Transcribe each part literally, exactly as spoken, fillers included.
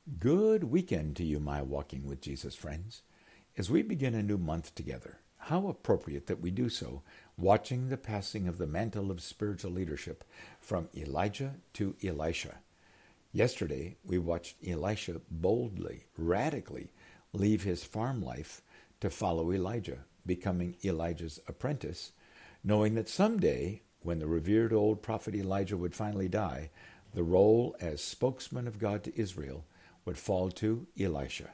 Good weekend to you, my Walking with Jesus friends. As we begin a new month together, how appropriate that we do so, watching the passing of the mantle of spiritual leadership from Elijah to Elisha. Yesterday, we watched Elisha boldly, radically leave his farm life to follow Elijah, becoming Elijah's apprentice, knowing that someday, when the revered old prophet Elijah would finally die, the role as spokesman of God to Israel would fall to Elisha.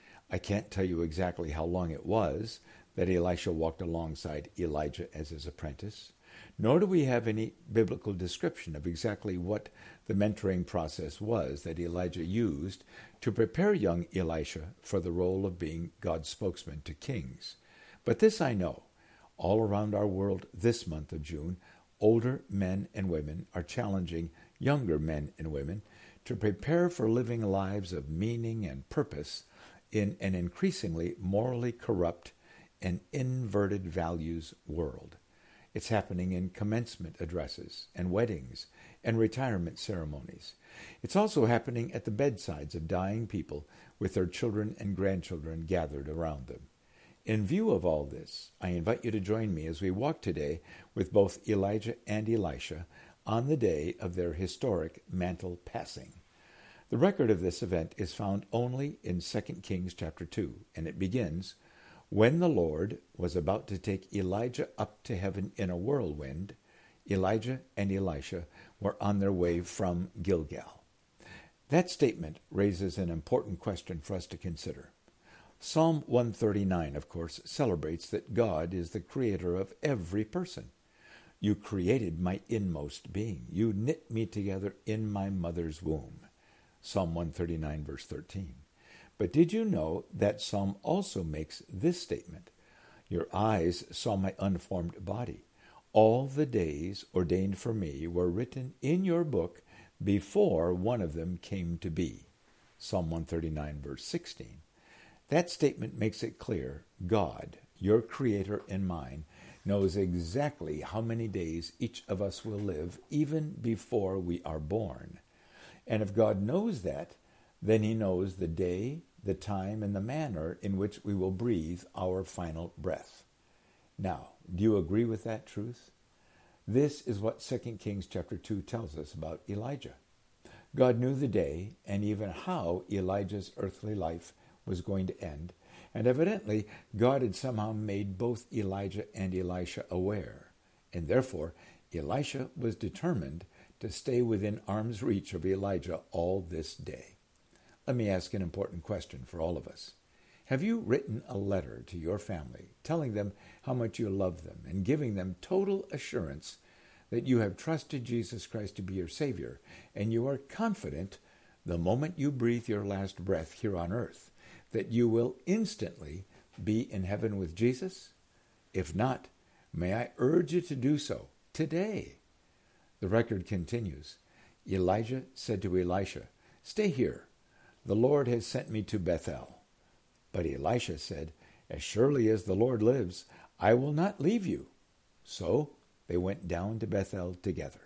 I can't tell you exactly how long it was that Elisha walked alongside Elijah as his apprentice, nor do we have any biblical description of exactly what the mentoring process was that Elijah used to prepare young Elisha for the role of being God's spokesman to kings. But this I know, all around our world this month of June, older men and women are challenging younger men and women to prepare for living lives of meaning and purpose in an increasingly morally corrupt and inverted values world. It's happening in commencement addresses and weddings and retirement ceremonies. It's also happening at the bedsides of dying people with their children and grandchildren gathered around them. In view of all this, I invite you to join me as we walk today with both Elijah and Elisha on the day of their historic mantle passing. The record of this event is found only in Second Kings chapter two, and it begins, "When the Lord was about to take Elijah up to heaven in a whirlwind, Elijah and Elisha were on their way from Gilgal." That statement raises an important question for us to consider. Psalm one thirty-nine, of course, celebrates that God is the creator of every person. "You created my inmost being. You knit me together in my mother's womb." Psalm one thirty-nine, verse thirteen. But did you know that Psalm also makes this statement? "Your eyes saw my unformed body. All the days ordained for me were written in your book before one of them came to be." Psalm one thirty-nine, verse sixteen. That statement makes it clear God, your creator and mine, knows exactly how many days each of us will live even before we are born. And if God knows that, then he knows the day, the time, and the manner in which we will breathe our final breath. Now, do you agree with that truth? This is what Second Kings chapter two tells us about Elijah. God knew the day and even how Elijah's earthly life was going to end, and evidently God had somehow made both Elijah and Elisha aware, and therefore Elisha was determined to stay within arm's reach of Elijah all this day. Let me ask an important question for all of us. Have you written a letter to your family telling them how much you love them and giving them total assurance that you have trusted Jesus Christ to be your Savior and you are confident the moment you breathe your last breath here on earth that you will instantly be in heaven with Jesus? If not, may I urge you to do so today. The record continues. Elijah said to Elisha, "Stay here. The Lord has sent me to Bethel." But Elisha said, "As surely as the Lord lives, I will not leave you." So they went down to Bethel together.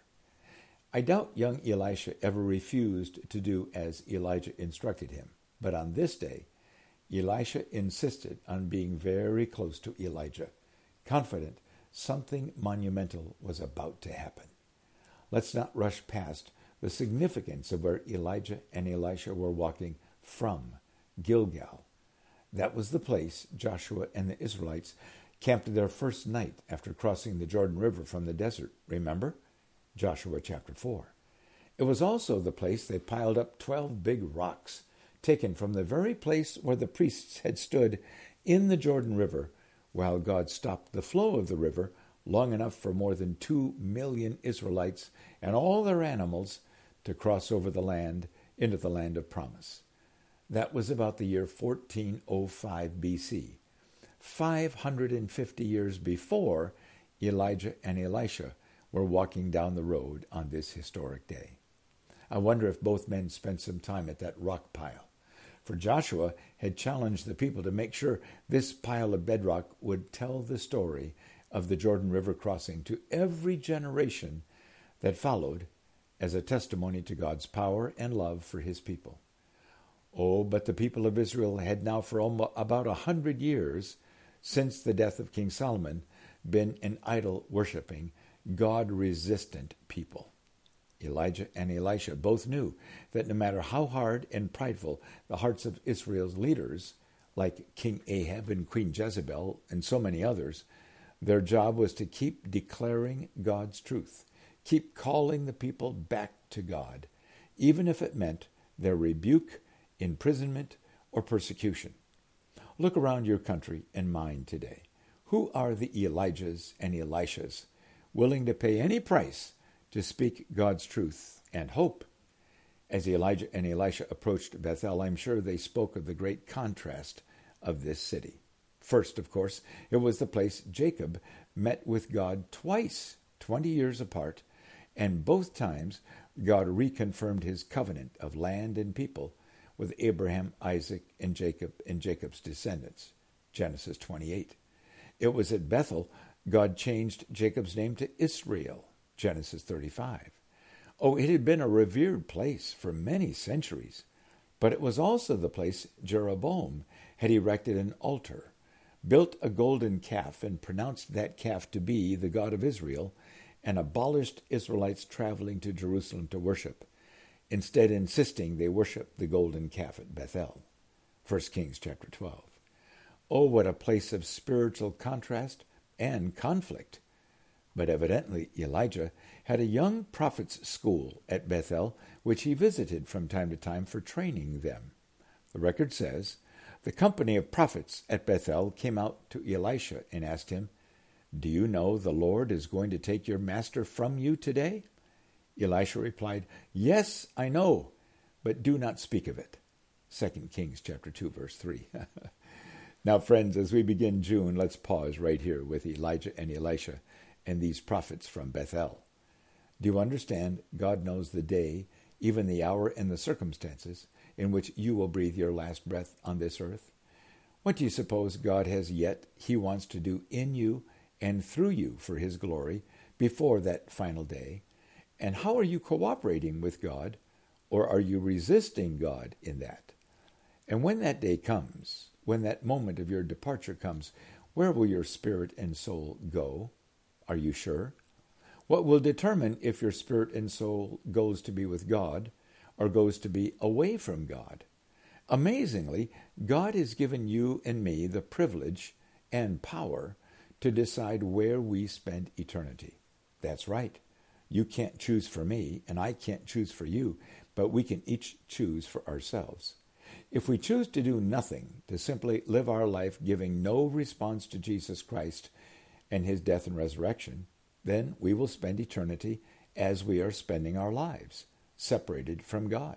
I doubt young Elisha ever refused to do as Elijah instructed him. But on this day, Elisha insisted on being very close to Elijah, confident something monumental was about to happen. Let's not rush past the significance of where Elijah and Elisha were walking from, Gilgal. That was the place Joshua and the Israelites camped their first night after crossing the Jordan River from the desert, remember? Joshua chapter four. It was also the place they piled up twelve big rocks, taken from the very place where the priests had stood in the Jordan River while God stopped the flow of the river long enough for more than two million Israelites and all their animals to cross over the land into the land of promise. That was about the year fourteen oh five B C, five hundred fifty years before Elijah and Elisha were walking down the road on this historic day. I wonder if both men spent some time at that rock pile. For Joshua had challenged the people to make sure this pile of bedrock would tell the story of the Jordan River crossing to every generation that followed as a testimony to God's power and love for his people. Oh, but the people of Israel had now for almost about a hundred years since the death of King Solomon been an idol-worshipping, God-resistant people. Elijah and Elisha both knew that no matter how hard and prideful the hearts of Israel's leaders, like King Ahab and Queen Jezebel and so many others, their job was to keep declaring God's truth, keep calling the people back to God, even if it meant their rebuke, imprisonment, or persecution. Look around your country and mine today. Who are the Elijahs and Elishas willing to pay any price to speak God's truth and hope? As Elijah and Elisha approached Bethel, I'm sure they spoke of the great contrast of this city. First, of course, it was the place Jacob met with God twice, twenty years apart, and both times God reconfirmed his covenant of land and people with Abraham, Isaac, and Jacob and Jacob's descendants. Genesis twenty-eight. It was at Bethel God changed Jacob's name to Israel. Genesis thirty-five. Oh, it had been a revered place for many centuries, but it was also the place Jeroboam had erected an altar, built a golden calf, and pronounced that calf to be the God of Israel, and abolished Israelites traveling to Jerusalem to worship, instead insisting they worship the golden calf at Bethel. First Kings chapter twelve. Oh, what a place of spiritual contrast and conflict. But evidently Elijah had a young prophets' school at Bethel, which he visited from time to time for training them. The record says, the company of prophets at Bethel came out to Elisha and asked him, "Do you know the Lord is going to take your master from you today?" Elisha replied, "Yes, I know, but do not speak of it." Second Kings chapter two, verse three. Now, friends, as we begin June, let's pause right here with Elijah and Elisha and these prophets from Bethel. Do you understand? God knows the day, even the hour and the circumstances in which you will breathe your last breath on this earth. What do you suppose God has yet He wants to do in you and through you for His glory before that final day? And how are you cooperating with God, or are you resisting God in that? And when that day comes, when that moment of your departure comes, where will your spirit and soul go? Are you sure? What will determine if your spirit and soul goes to be with God or goes to be away from God? Amazingly, God has given you and me the privilege and power to decide where we spend eternity. That's right. You can't choose for me, and I can't choose for you, but we can each choose for ourselves. If we choose to do nothing, to simply live our life giving no response to Jesus Christ and His death and resurrection, then we will spend eternity as we are spending our lives, separated from God.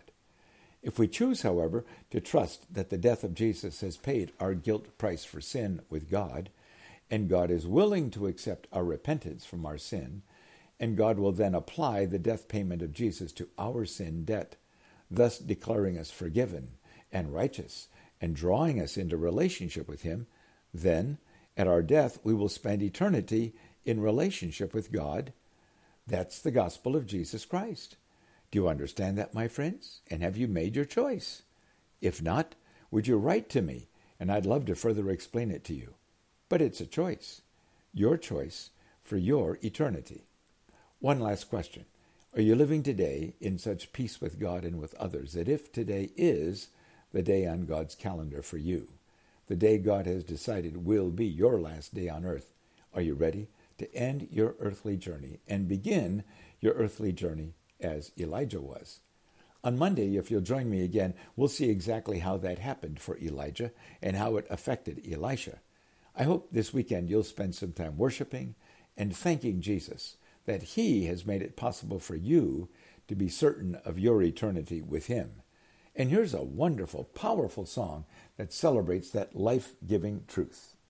If we choose, however, to trust that the death of Jesus has paid our guilt price for sin with God, and God is willing to accept our repentance from our sin, and God will then apply the death payment of Jesus to our sin debt, thus declaring us forgiven and righteous and drawing us into relationship with Him, then at our death we will spend eternity in relationship with God. That's the gospel of Jesus Christ. Do you understand that, my friends? And have you made your choice? If not, would you write to me, and I'd love to further explain it to you. But it's a choice, your choice for your eternity. One last question. Are you living today in such peace with God and with others that if today is the day on God's calendar for you, the day God has decided will be your last day on earth, are you ready to end your earthly journey and begin your earthly journey as Elijah was? On Monday, if you'll join me again, we'll see exactly how that happened for Elijah and how it affected Elisha. I hope this weekend you'll spend some time worshiping and thanking Jesus that He has made it possible for you to be certain of your eternity with Him. And here's a wonderful, powerful song that celebrates that life-giving truth.